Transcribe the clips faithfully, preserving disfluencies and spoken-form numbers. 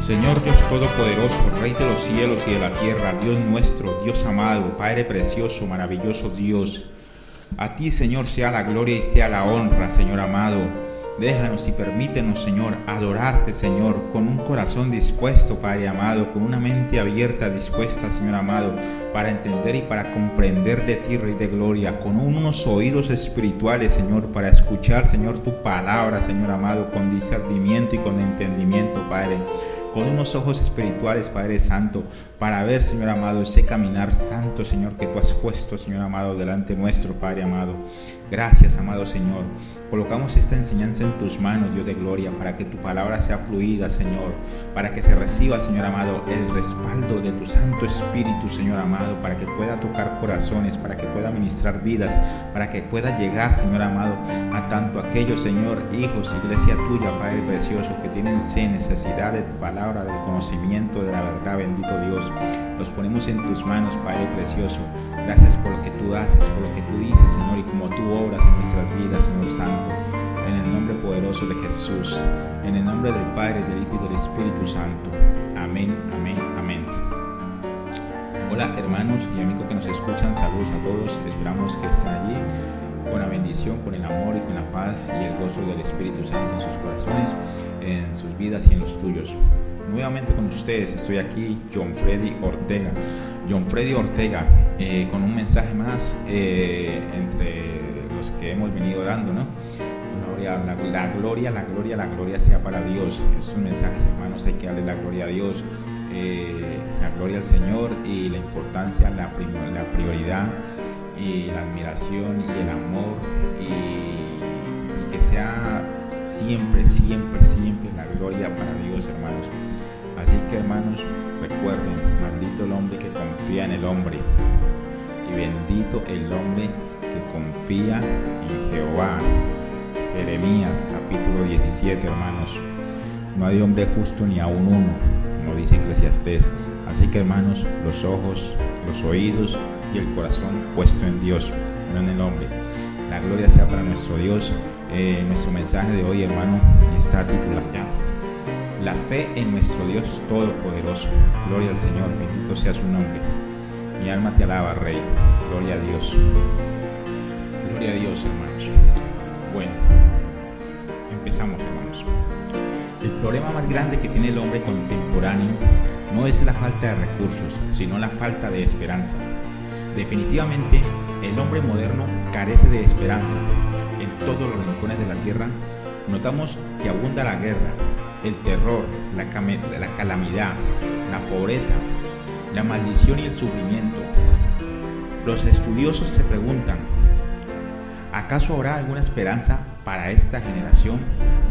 Señor Dios Todopoderoso, Rey de los cielos y de la tierra, Dios nuestro, Dios amado, Padre precioso, maravilloso Dios. A ti, Señor, sea la gloria y sea la honra, Señor amado. Déjanos y permítenos, Señor, adorarte, Señor, con un corazón dispuesto, Padre amado, con una mente abierta, dispuesta, Señor amado, para entender y para comprender de ti, Rey de gloria, con unos oídos espirituales, Señor, para escuchar, Señor, tu palabra, Señor amado, con discernimiento y con entendimiento, Padre. Con unos ojos espirituales, Padre Santo, para ver, Señor amado, ese caminar santo, Señor, que tú has puesto, Señor amado, delante nuestro, Padre amado. Gracias, amado Señor. Colocamos esta enseñanza en tus manos, Dios de gloria, para que tu palabra sea fluida, Señor, para que se reciba, Señor amado, el respaldo de tu Santo Espíritu, Señor amado, para que pueda tocar corazones, para que pueda ministrar vidas, para que pueda llegar, Señor amado, a tanto aquellos, Señor, hijos, iglesia tuya, Padre precioso, que tienen sed, necesidad de tu palabra, del conocimiento de la verdad, bendito Dios. Los ponemos en tus manos, Padre precioso. Gracias por lo que tú haces, por lo que tú dices, Señor, y como tú obras en nuestras vidas, Señor Santo. En el nombre poderoso de Jesús, en el nombre del Padre, del Hijo y del Espíritu Santo. Amén, amén, amén. Hola hermanos y amigos que nos escuchan, saludos a todos. Esperamos que estén allí con la bendición, con el amor y con la paz y el gozo del Espíritu Santo en sus corazones, en sus vidas y en los tuyos. Nuevamente con ustedes estoy aquí, John Freddy Ortega. John Freddy Ortega, eh, con un mensaje más eh, entre los que hemos venido dando, ¿no? La, la, la gloria, la gloria, la gloria sea para Dios. Estos mensajes, hermanos, hay que darle la gloria a Dios, eh, la gloria al Señor y la importancia, la, la prioridad y la admiración y el amor y, y que sea siempre, siempre, siempre la gloria para Dios, hermanos. Así que, hermanos, recuerden, maldito el hombre que confía en el hombre y bendito el hombre que confía en Jehová. Jeremías capítulo diecisiete, hermanos. No hay hombre justo ni aun uno, como dice Eclesiastés. Así que, hermanos, los ojos, los oídos y el corazón puesto en Dios, no en el hombre. La gloria sea para nuestro Dios. Eh, nuestro mensaje de hoy, hermano, está titulado ya: la fe en nuestro Dios Todopoderoso. Gloria al Señor, bendito sea su nombre. Mi alma te alaba, Rey. Gloria a Dios. Gloria a Dios, hermanos. Bueno, empezamos, hermanos. El problema más grande que tiene el hombre contemporáneo no es la falta de recursos, sino la falta de esperanza. Definitivamente, el hombre moderno carece de esperanza. En todos los rincones de la tierra notamos que abunda la guerra, el terror, la, la calamidad, la pobreza, la maldición y el sufrimiento. Los estudiosos se preguntan: ¿acaso habrá alguna esperanza para esta generación?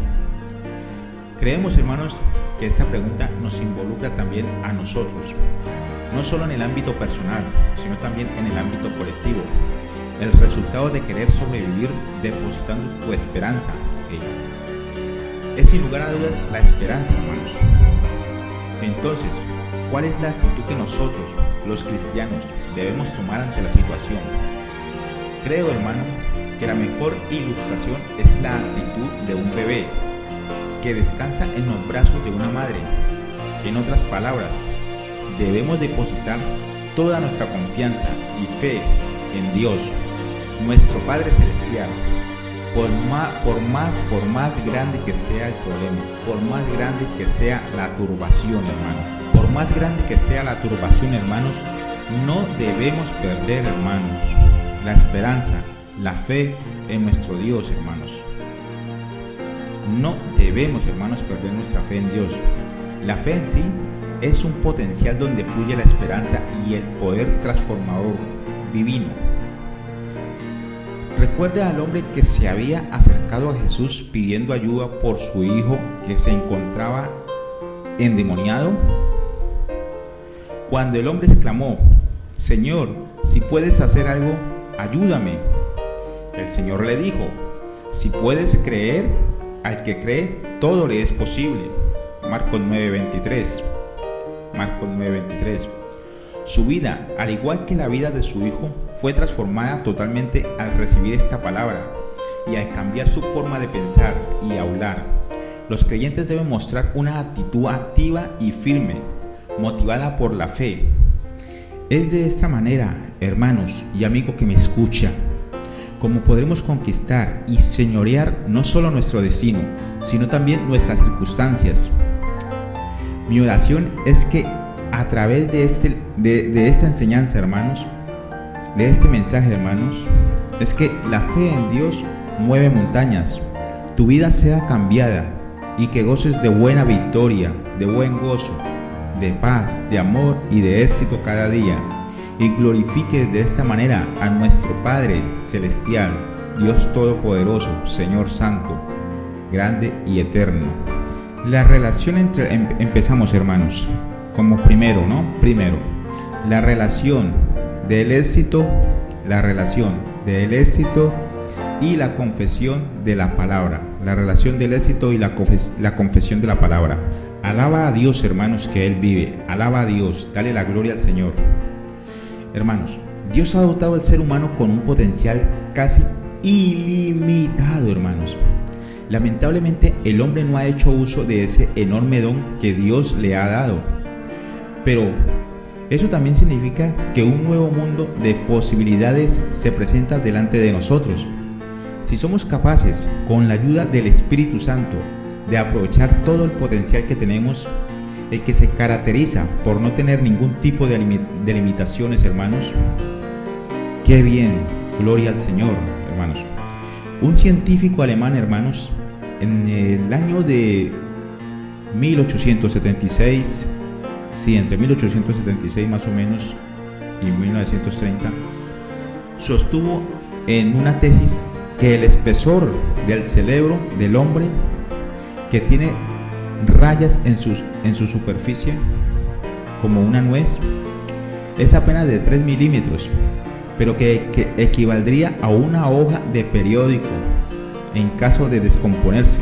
Creemos, hermanos, que esta pregunta nos involucra también a nosotros, no solo en el ámbito personal, sino también en el ámbito colectivo. El resultado de querer sobrevivir depositando tu esperanza en ella. Es sin lugar a dudas la esperanza, hermanos. Entonces, ¿cuál es la actitud que nosotros, los cristianos, debemos tomar ante la situación? Creo, hermano, que la mejor ilustración es la actitud de un bebé que descansa en los brazos de una madre. En otras palabras, debemos depositar toda nuestra confianza y fe en Dios, nuestro Padre Celestial. Por más, por más, por más grande que sea el problema, por más grande que sea la turbación, hermanos, por más grande que sea la turbación, hermanos, no debemos perder, hermanos, la esperanza, la fe en nuestro Dios, hermanos. No debemos, hermanos, perder nuestra fe en Dios. La fe en sí es un potencial donde fluye la esperanza y el poder transformador divino. Recuerda al hombre que se había acercado a Jesús pidiendo ayuda por su hijo que se encontraba endemoniado. Cuando el hombre exclamó: Señor, si puedes hacer algo, ayúdame. El Señor le dijo: si puedes creer, al que cree, todo le es posible. Marcos nueve veintitrés. Marcos nueve veintitrés. Su vida, al igual que la vida de su hijo, fue transformada totalmente al recibir esta palabra y al cambiar su forma de pensar y hablar. Los creyentes deben mostrar una actitud activa y firme, motivada por la fe. Es de esta manera, hermanos y amigo que me escucha, como podremos conquistar y señorear no solo nuestro destino, sino también nuestras circunstancias. Mi oración es que a través de, este, de, de esta enseñanza, hermanos, de este mensaje, hermanos, es que la fe en Dios mueve montañas, tu vida sea cambiada y que goces de buena victoria, de buen gozo, de paz, de amor y de éxito cada día, y glorifiques de esta manera a nuestro Padre Celestial, Dios Todopoderoso, Señor Santo, grande y eterno. La relación entre, em, empezamos hermanos, como primero, ¿no? Primero, la relación del éxito, la relación del éxito y la confesión de la palabra, la relación del éxito y la, confes la confesión de la palabra. Alaba a Dios, hermanos, que Él vive, alaba a Dios, dale la gloria al Señor. Hermanos, Dios ha dotado al ser humano con un potencial casi ilimitado, hermanos. Lamentablemente, el hombre no ha hecho uso de ese enorme don que Dios le ha dado. Pero eso también significa que un nuevo mundo de posibilidades se presenta delante de nosotros. Si somos capaces, con la ayuda del Espíritu Santo, de aprovechar todo el potencial que tenemos, el que se caracteriza por no tener ningún tipo de, lim de limitaciones, hermanos. ¡Qué bien! Gloria al Señor, hermanos. Un científico alemán, hermanos, en el año de mil ochocientos setenta y seis, sí, entre mil ochocientos setenta y seis más o menos y mil novecientos treinta, sostuvo en una tesis que el espesor del cerebro del hombre, que tiene rayas en, sus, en su superficie como una nuez, es apenas de tres milímetros, pero que, que equivaldría a una hoja de periódico en caso de descomponerse.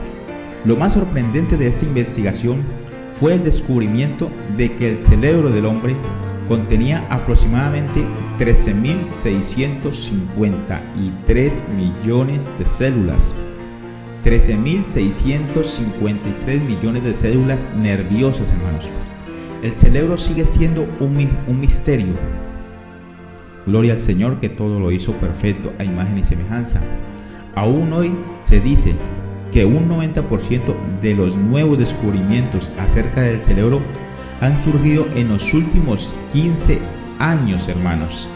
Lo más sorprendente de esta investigación fue el descubrimiento de que el cerebro del hombre contenía aproximadamente trece mil seiscientos cincuenta y tres millones de células. trece mil seiscientos cincuenta y tres millones de células nerviosas, hermanos. El cerebro sigue siendo un, un misterio. Gloria al Señor que todo lo hizo perfecto a imagen y semejanza. Aún hoy se dice que un noventa por ciento de los nuevos descubrimientos acerca del cerebro han surgido en los últimos quince años, hermanos.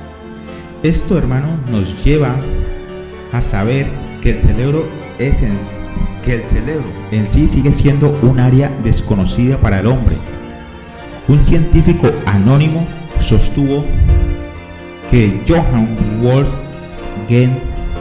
Esto, hermano, nos lleva a saber que el cerebro es en, que el cerebro en sí sigue siendo un área desconocida para el hombre. Un científico anónimo sostuvo que Johann Wolfgang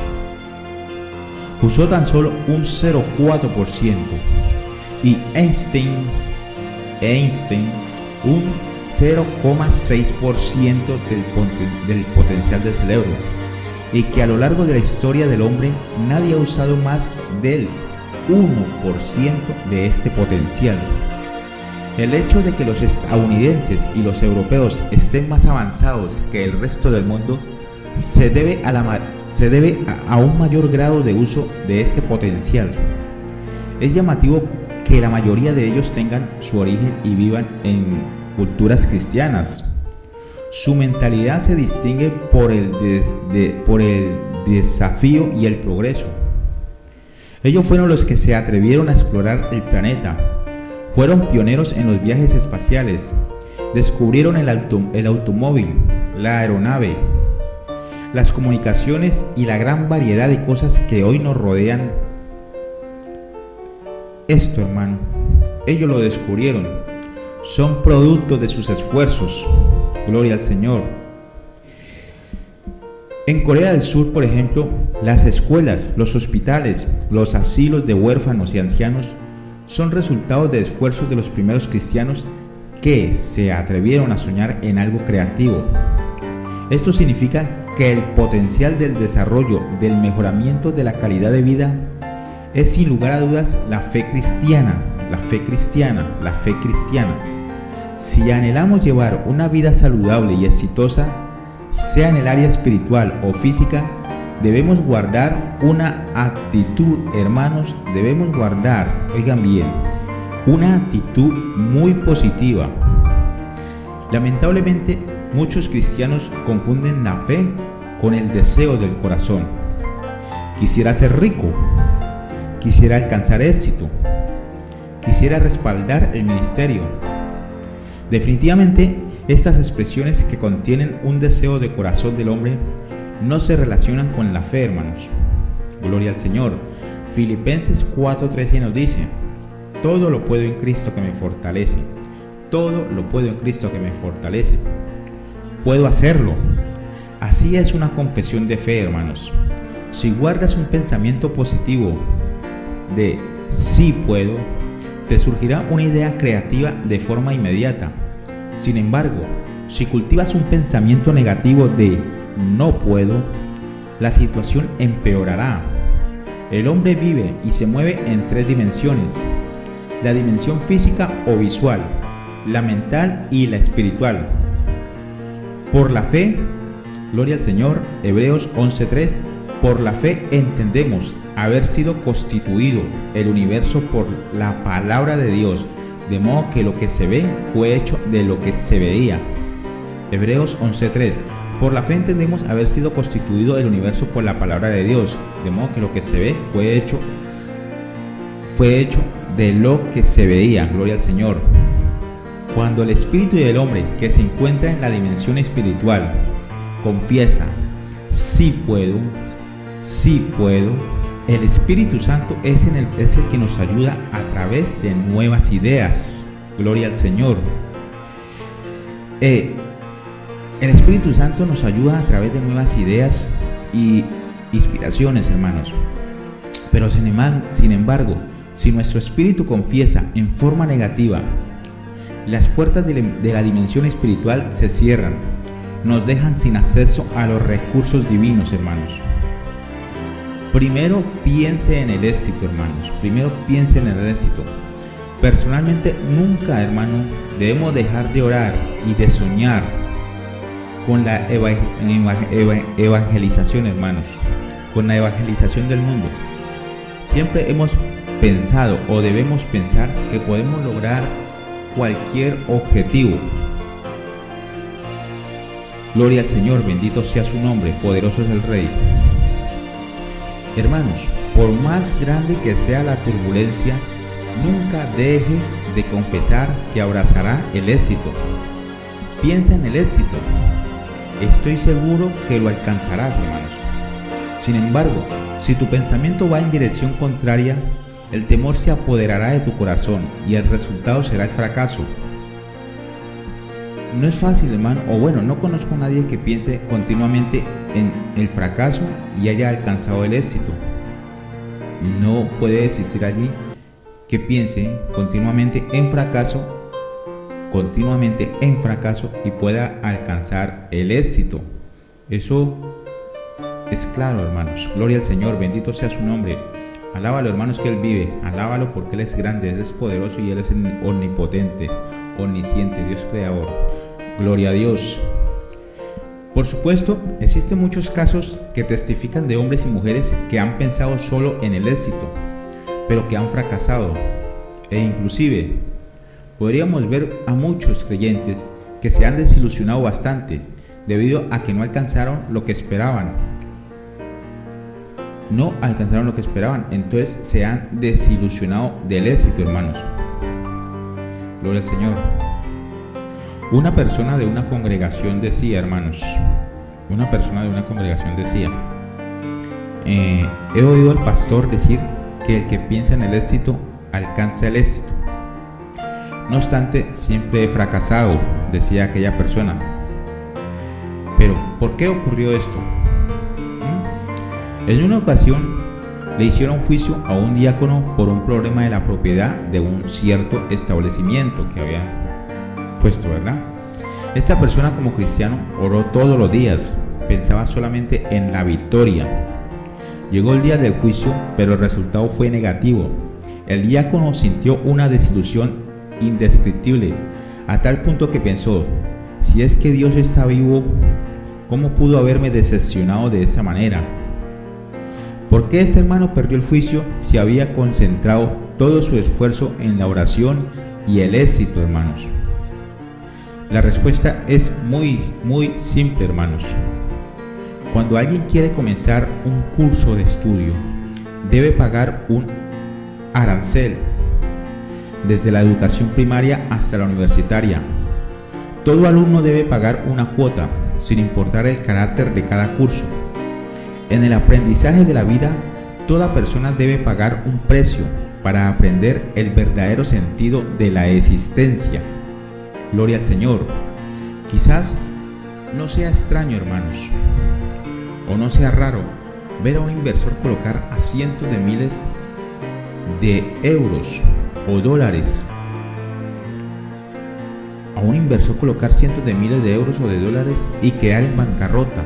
usó tan solo un cero coma cuatro por ciento y Einstein, Einstein un cero coma seis por ciento del, del potencial del cerebro, y que a lo largo de la historia del hombre nadie ha usado más del uno por ciento de este potencial. El hecho de que los estadounidenses y los europeos estén más avanzados que el resto del mundo se debe a, la, se debe a, a un mayor grado de uso de este potencial. Es llamativo que la mayoría de ellos tengan su origen y vivan en culturas cristianas. Su mentalidad se distingue por el, des, de, por el desafío y el progreso. Ellos fueron los que se atrevieron a explorar el planeta. Fueron pioneros en los viajes espaciales. Descubrieron el, auto, el automóvil, la aeronave, las comunicaciones y la gran variedad de cosas que hoy nos rodean. Esto, hermano, ellos lo descubrieron. Son producto de sus esfuerzos. Gloria al Señor. En Corea del Sur, por ejemplo, las escuelas, los hospitales, los asilos de huérfanos y ancianos son resultados de esfuerzos de los primeros cristianos que se atrevieron a soñar en algo creativo. Esto significa que el potencial del desarrollo, del mejoramiento de la calidad de vida es sin lugar a dudas la fe cristiana, la fe cristiana, la fe cristiana. Si anhelamos llevar una vida saludable y exitosa, sea en el área espiritual o física, debemos guardar una actitud, hermanos, debemos guardar, oigan bien, una actitud muy positiva. Lamentablemente, muchos cristianos confunden la fe con el deseo del corazón. Quisiera ser rico, quisiera alcanzar éxito, quisiera respaldar el ministerio. Definitivamente, estas expresiones que contienen un deseo de corazón del hombre no se relacionan con la fe, hermanos. Gloria al Señor. Filipenses cuatro trece nos dice: todo lo puedo en Cristo que me fortalece. Todo lo puedo en Cristo que me fortalece. Puedo hacerlo. Así es una confesión de fe, hermanos. Si guardas un pensamiento positivo de sí puedo, te surgirá una idea creativa de forma inmediata. Sin embargo, si cultivas un pensamiento negativo de no puedo, la situación empeorará. El hombre vive y se mueve en tres dimensiones: la dimensión física o visual, la mental y la espiritual. Por la fe, gloria al Señor, Hebreos once tres, por la fe entendemos haber sido constituido el universo por la palabra de Dios, de modo que lo que se ve fue hecho de lo que se veía. Hebreos once tres, por la fe entendemos haber sido constituido el universo por la palabra de Dios, de modo que lo que se ve fue hecho, fue hecho de lo que se veía. Gloria al Señor. Cuando el espíritu del hombre que se encuentra en la dimensión espiritual confiesa sí puedo, sí puedo, el Espíritu Santo es, en el, es el que nos ayuda a través de nuevas ideas. Gloria al Señor. Eh, el Espíritu Santo nos ayuda a través de nuevas ideas y inspiraciones, hermanos. Pero sin embargo, sin embargo, si nuestro espíritu confiesa en forma negativa, las puertas de, de la dimensión espiritual se cierran, nos dejan sin acceso a los recursos divinos, hermanos. Primero piense en el éxito, hermanos. Primero piense en el éxito. Personalmente, nunca, hermano, debemos dejar de orar y de soñar con la eva eva eva evangelización, hermanos, con la evangelización del mundo. Siempre hemos pensado o debemos pensar que podemos lograr cualquier objetivo. Gloria al Señor, bendito sea su nombre, poderoso es el Rey. Hermanos, por más grande que sea la turbulencia, nunca deje de confesar que abrazará el éxito. Piensa en el éxito. Estoy seguro que lo alcanzarás, hermanos. Sin embargo, si tu pensamiento va en dirección contraria, el temor se apoderará de tu corazón y el resultado será el fracaso. No es fácil, hermano, o bueno, no conozco a nadie que piense continuamente en el fracaso y haya alcanzado el éxito. No puede existir allí que piense continuamente en fracaso, continuamente en fracaso y pueda alcanzar el éxito. Eso es claro, hermanos. Gloria al Señor, bendito sea su nombre. Alábalo, hermanos, que Él vive. Alábalo porque Él es grande, Él es poderoso y Él es omnipotente, omnisciente, Dios creador. Gloria a Dios. Por supuesto, existen muchos casos que testifican de hombres y mujeres que han pensado solo en el éxito, pero que han fracasado. E inclusive, podríamos ver a muchos creyentes que se han desilusionado bastante debido a que no alcanzaron lo que esperaban. No alcanzaron lo que esperaban, entonces se han desilusionado del éxito, hermanos. Gloria al Señor. Una persona de una congregación decía, hermanos, una persona de una congregación decía, eh, he oído al pastor decir que el que piensa en el éxito alcanza el éxito. No obstante, siempre he fracasado, decía aquella persona. Pero, ¿por qué ocurrió esto? ¿Mm? En una ocasión le hicieron juicio a un diácono por un problema de la propiedad de un cierto establecimiento que había puesto, ¿verdad? Esta persona, como cristiano, oró todos los días, pensaba solamente en la victoria. Llegó el día del juicio, pero el resultado fue negativo. El diácono sintió una desilusión indescriptible, a tal punto que pensó, si es que Dios está vivo, ¿cómo pudo haberme decepcionado de esa manera? ¿Por qué este hermano perdió el juicio si había concentrado todo su esfuerzo en la oración y el éxito, hermanos? La respuesta es muy, muy simple, hermanos. Cuando alguien quiere comenzar un curso de estudio, debe pagar un arancel, desde la educación primaria hasta la universitaria. Todo alumno debe pagar una cuota, sin importar el carácter de cada curso. En el aprendizaje de la vida, toda persona debe pagar un precio para aprender el verdadero sentido de la existencia. Gloria al Señor. Quizás no sea extraño, hermanos, o no sea raro ver a un inversor colocar a cientos de miles de euros o dólares, a un inversor colocar cientos de miles de euros o de dólares y quedar en bancarrota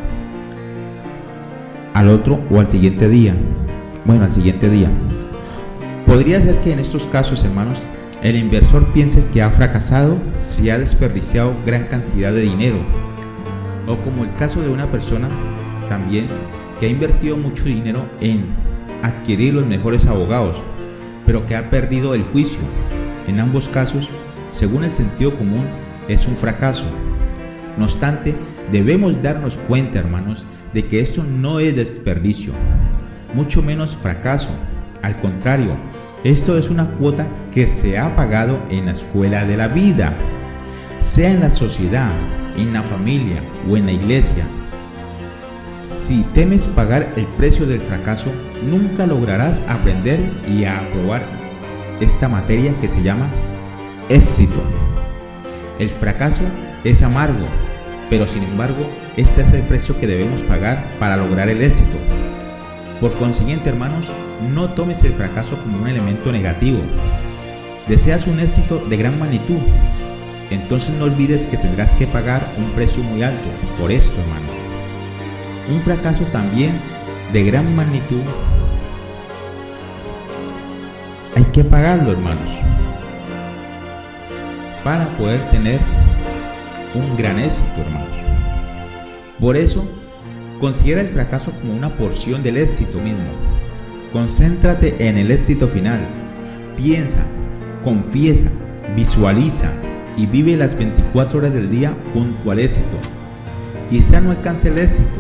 al otro o al siguiente día. Bueno, al siguiente día. Podría ser que en estos casos, hermanos, el inversor piense que ha fracasado si ha desperdiciado gran cantidad de dinero, o como el caso de una persona también que ha invertido mucho dinero en adquirir los mejores abogados, pero que ha perdido el juicio. En ambos casos, según el sentido común, es un fracaso. No obstante, debemos darnos cuenta, hermanos, de que esto no es desperdicio, mucho menos fracaso. Al contrario, esto es una cuota que se ha pagado en la escuela de la vida, sea en la sociedad, en la familia o en la iglesia. Si temes pagar el precio del fracaso, nunca lograrás aprender y aprobar esta materia que se llama éxito. El fracaso es amargo, pero sin embargo, este es el precio que debemos pagar para lograr el éxito. Por consiguiente, hermanos, no tomes el fracaso como un elemento negativo. ¿Deseas un éxito de gran magnitud? Entonces no olvides que tendrás que pagar un precio muy alto por esto, hermanos. Un fracaso también de gran magnitud hay que pagarlo, hermanos, para poder tener un gran éxito, hermanos. Por eso, considera el fracaso como una porción del éxito mismo. Concéntrate en el éxito final. Piensa, confiesa, visualiza y vive las veinticuatro horas del día junto al éxito. Quizá no alcance el éxito,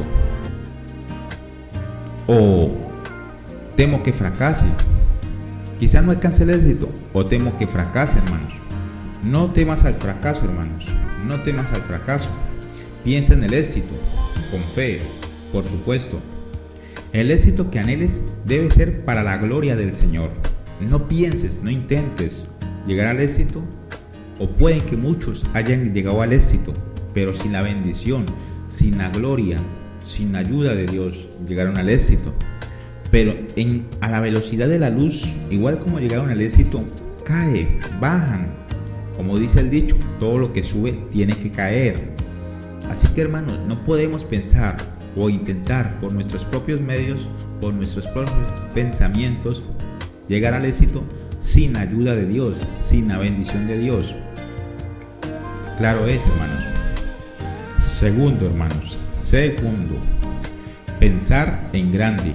o temo que fracase. Quizá no alcance el éxito o temo que fracase, hermanos. No temas al fracaso, hermanos. No temas al fracaso. Piensa en el éxito, con fe, por supuesto. El éxito que anheles debe ser para la gloria del Señor. No pienses, no intentes llegar al éxito, o pueden que muchos hayan llegado al éxito, pero sin la bendición, sin la gloria, sin la ayuda de Dios, llegaron al éxito. Pero en, a la velocidad de la luz, igual como llegaron al éxito, cae, bajan. Como dice el dicho, todo lo que sube tiene que caer. Así que, hermanos, no podemos pensar o intentar por nuestros propios medios, por nuestros propios pensamientos, llegar al éxito sin la ayuda de Dios, sin la bendición de Dios. Claro es, hermanos. Segundo, hermanos, segundo, pensar en grande.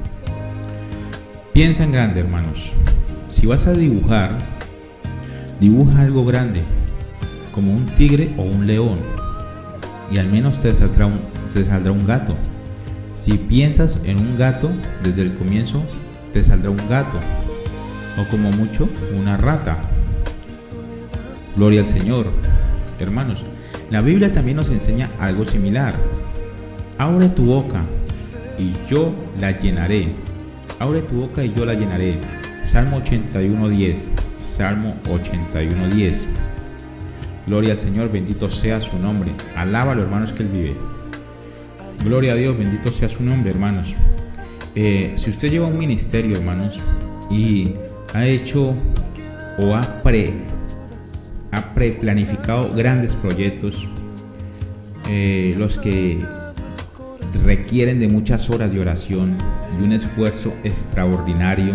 Piensa en grande, hermanos. Si vas a dibujar, dibuja algo grande, como un tigre o un león, y al menos te saldrá un, te saldrá un gato. Si piensas en un gato, desde el comienzo te saldrá un gato, o como mucho, una rata. Gloria al Señor. Hermanos, la Biblia también nos enseña algo similar. Abre tu boca y yo la llenaré. Abre tu boca y yo la llenaré. Salmo ochenta y uno diez. Salmo ochenta y uno diez. Gloria al Señor, bendito sea su nombre. Alábalo, hermanos, que Él vive. Gloria a Dios, bendito sea su nombre, hermanos. Eh, si usted lleva un ministerio, hermanos, y ha hecho o ha pre, ha preplanificado grandes proyectos, eh, los que requieren de muchas horas de oración y un esfuerzo extraordinario,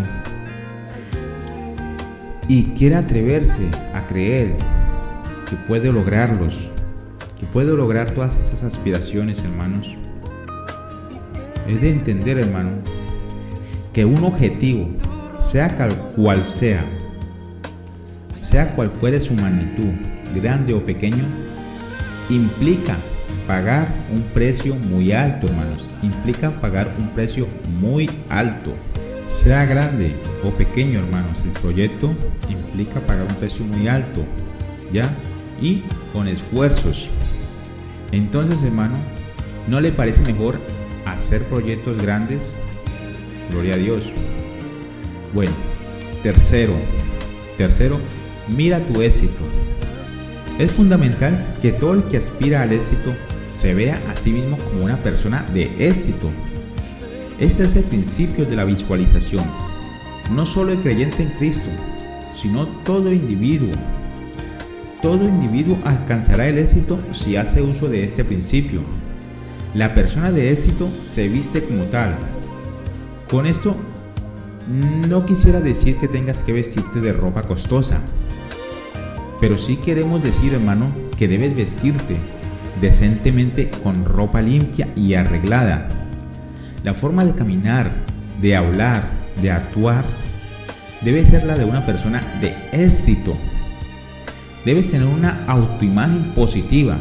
y quiere atreverse a creer que puede lograrlos, que puede lograr todas esas aspiraciones, hermanos, es de entender, hermano, que un objetivo, sea cual sea, sea cual fuere su magnitud, grande o pequeño, implica pagar un precio muy alto, hermanos. Implica pagar un precio muy alto. Sea grande o pequeño, hermanos, el proyecto implica pagar un precio muy alto, ¿ya? Y con esfuerzos. Entonces, hermano, ¿no le parece mejor hacer proyectos grandes? Gloria a Dios. Bueno, tercero, tercero, mira tu éxito. Es fundamental que todo el que aspira al éxito se vea a sí mismo como una persona de éxito. Este es el principio de la visualización. No solo el creyente en Cristo, sino todo individuo. Todo individuo alcanzará el éxito si hace uso de este principio. La persona de éxito se viste como tal. Con esto, no quisiera decir que tengas que vestirte de ropa costosa, pero sí queremos decir, hermano, que debes vestirte decentemente con ropa limpia y arreglada. La forma de caminar, de hablar, de actuar, debe ser la de una persona de éxito. Debes tener una autoimagen positiva.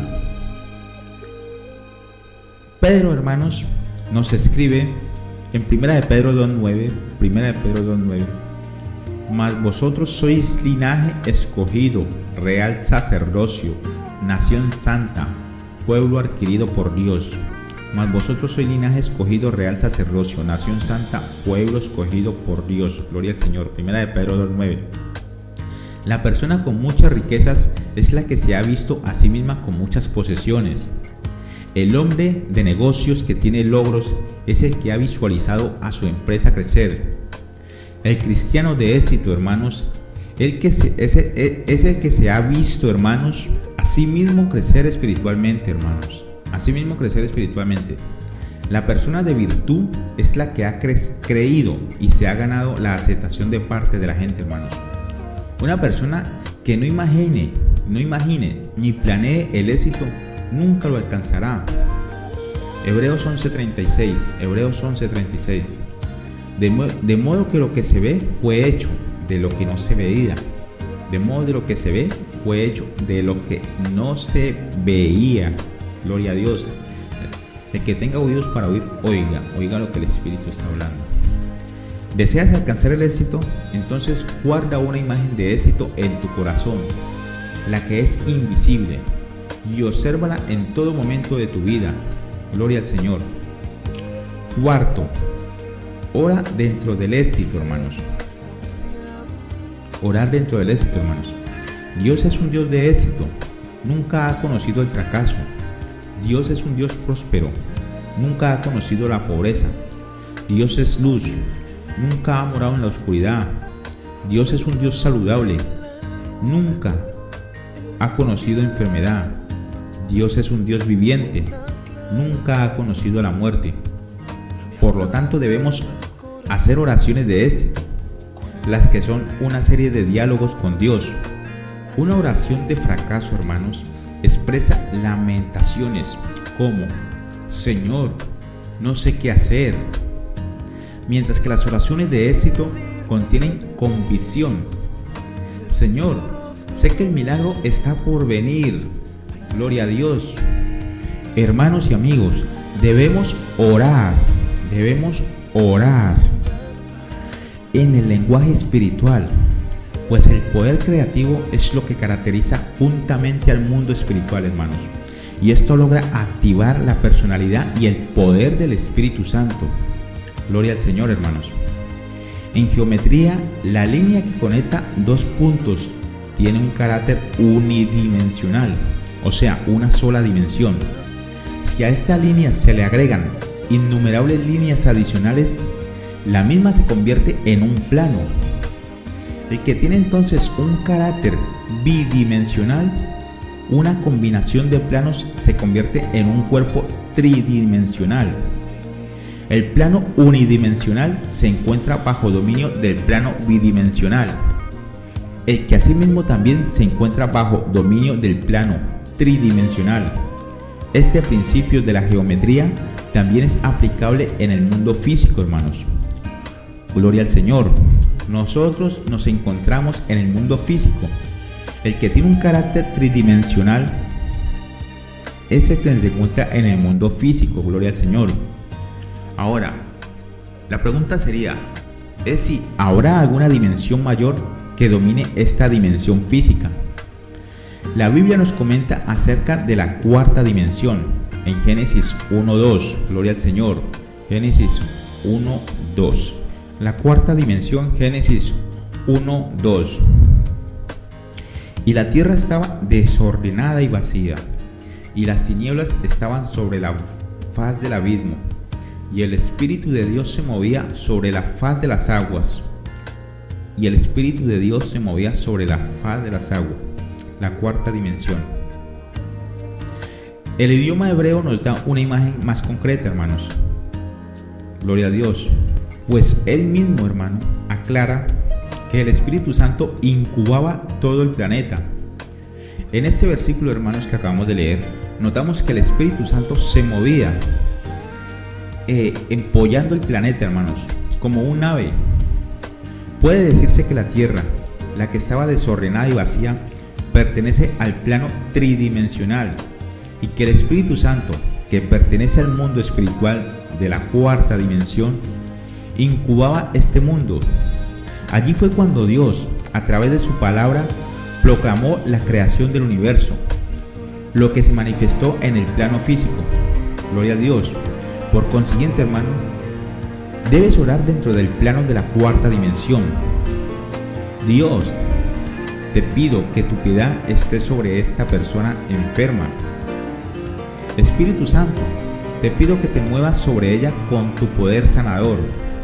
Pedro, hermanos, nos escribe en primera de Pedro dos nueve, primera de Pedro dos nueve, mas vosotros sois linaje escogido, real sacerdocio, nación santa, pueblo adquirido por Dios. Mas vosotros sois linaje escogido, real sacerdocio, nación santa, pueblo escogido por Dios. Gloria al Señor. Primera de Pedro dos nueve. La persona con muchas riquezas es la que se ha visto a sí misma con muchas posesiones. El hombre de negocios que tiene logros es el que ha visualizado a su empresa crecer. El cristiano de éxito, hermanos, el que se, es, el, es el que se ha visto, hermanos, a sí mismo crecer espiritualmente, hermanos. A sí mismo crecer espiritualmente. La persona de virtud es la que ha cre- creído y se ha ganado la aceptación de parte de la gente, hermanos. Una persona que no imagine, no imagine ni planee el éxito, nunca lo alcanzará. Hebreos once treinta y seis, Hebreos once treinta y seis. De, mo- de modo que lo que se ve fue hecho de lo que no se veía. De modo de lo que se ve fue hecho de lo que no se veía. Gloria a Dios. El que tenga oídos para oír, oiga, oiga lo que el Espíritu está hablando. ¿Deseas alcanzar el éxito? Entonces guarda una imagen de éxito en tu corazón, la que es invisible, y obsérvala en todo momento de tu vida. Gloria al Señor. Cuarto, ora dentro del éxito, hermanos. Orar dentro del éxito, hermanos. Dios es un Dios de éxito. Nunca ha conocido el fracaso. Dios es un Dios próspero. Nunca ha conocido la pobreza. Dios es luz. Nunca ha morado en la oscuridad. Dios es un Dios saludable. Nunca ha conocido enfermedad. Dios es un Dios viviente. Nunca ha conocido la muerte. Por lo tanto, debemos hacer oraciones de éxito, las que son una serie de diálogos con Dios. Una oración de fracaso, hermanos, expresa lamentaciones como: Señor, no sé qué hacer. Mientras que las oraciones de éxito contienen convicción. Señor, sé que el milagro está por venir. Gloria a Dios. Hermanos y amigos, debemos orar, debemos orar en el lenguaje espiritual, pues el poder creativo es lo que caracteriza juntamente al mundo espiritual, hermanos. Y esto logra activar la personalidad y el poder del Espíritu Santo. Gloria al Señor, hermanos. En geometría, la línea que conecta dos puntos tiene un carácter unidimensional, o sea, una sola dimensión. Si a esta línea se le agregan innumerables líneas adicionales, la misma se convierte en un plano. El que tiene entonces un carácter bidimensional, una combinación de planos se convierte en un cuerpo tridimensional. El plano unidimensional se encuentra bajo dominio del plano bidimensional, el que asimismo también se encuentra bajo dominio del plano tridimensional. Este principio de la geometría también es aplicable en el mundo físico, hermanos. Gloria al Señor. Nosotros nos encontramos en el mundo físico. El que tiene un carácter tridimensional es el que se encuentra en el mundo físico. Gloria al Señor. Ahora, la pregunta sería, es si habrá alguna dimensión mayor que domine esta dimensión física. La Biblia nos comenta acerca de la cuarta dimensión en Génesis uno dos. Gloria al Señor. Génesis uno dos. La cuarta dimensión, Génesis uno dos. Y la tierra estaba desordenada y vacía, y las tinieblas estaban sobre la faz del abismo, y el Espíritu de Dios se movía sobre la faz de las aguas. Y el Espíritu de Dios se movía sobre la faz de las aguas. La cuarta dimensión. El idioma hebreo nos da una imagen más concreta, hermanos. Gloria a Dios. Pues él mismo, hermano, aclara que el Espíritu Santo incubaba todo el planeta. En este versículo, hermanos, que acabamos de leer, notamos que el Espíritu Santo se movía eh, empollando el planeta, hermanos, como un ave. Puede decirse que la tierra, la que estaba desordenada y vacía, pertenece al plano tridimensional, y que el Espíritu Santo, que pertenece al mundo espiritual de la cuarta dimensión, incubaba este mundo. Allí fue cuando Dios, a través de su palabra, proclamó la creación del universo, lo que se manifestó en el plano físico. Gloria a Dios. Por consiguiente, hermano, debes orar dentro del plano de la cuarta dimensión. Dios, te pido que tu piedad esté sobre esta persona enferma. Espíritu Santo, te pido que te muevas sobre ella con tu poder sanador.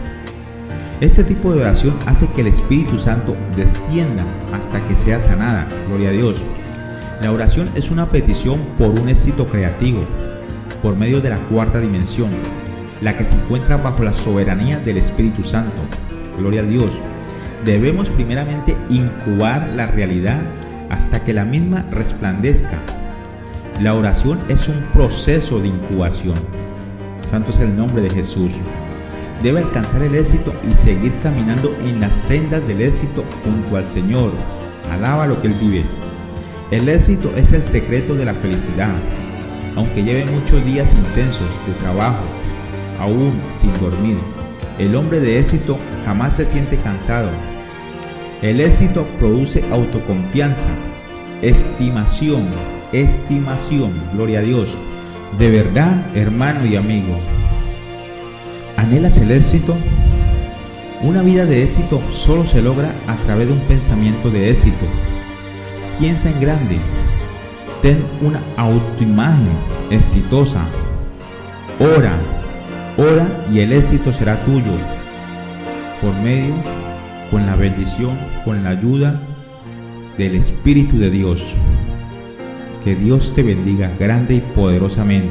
Este tipo de oración hace que el Espíritu Santo descienda hasta que sea sanada. Gloria a Dios. La oración es una petición por un éxito creativo, por medio de la cuarta dimensión, la que se encuentra bajo la soberanía del Espíritu Santo. Gloria a Dios. Debemos primeramente incubar la realidad hasta que la misma resplandezca. La oración es un proceso de incubación. Santo es el nombre de Jesús. Debe alcanzar el éxito y seguir caminando en las sendas del éxito junto al Señor. Alaba lo que Él vive. El éxito es el secreto de la felicidad. Aunque lleve muchos días intensos de trabajo, aún sin dormir, el hombre de éxito jamás se siente cansado. El éxito produce autoconfianza, estimación, estimación. Gloria a Dios. De verdad, hermano y amigo, ¿anhelas el éxito? Una vida de éxito solo se logra a través de un pensamiento de éxito. Piensa en grande. Ten una autoimagen exitosa. Ora, ora y el éxito será tuyo. Por medio, con la bendición, con la ayuda del Espíritu de Dios. Que Dios te bendiga grande y poderosamente.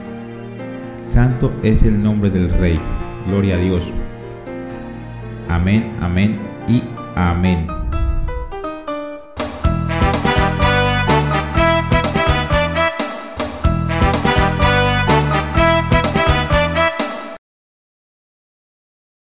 Santo es el nombre del Rey. Gloria a Dios. Amén, amén y amén.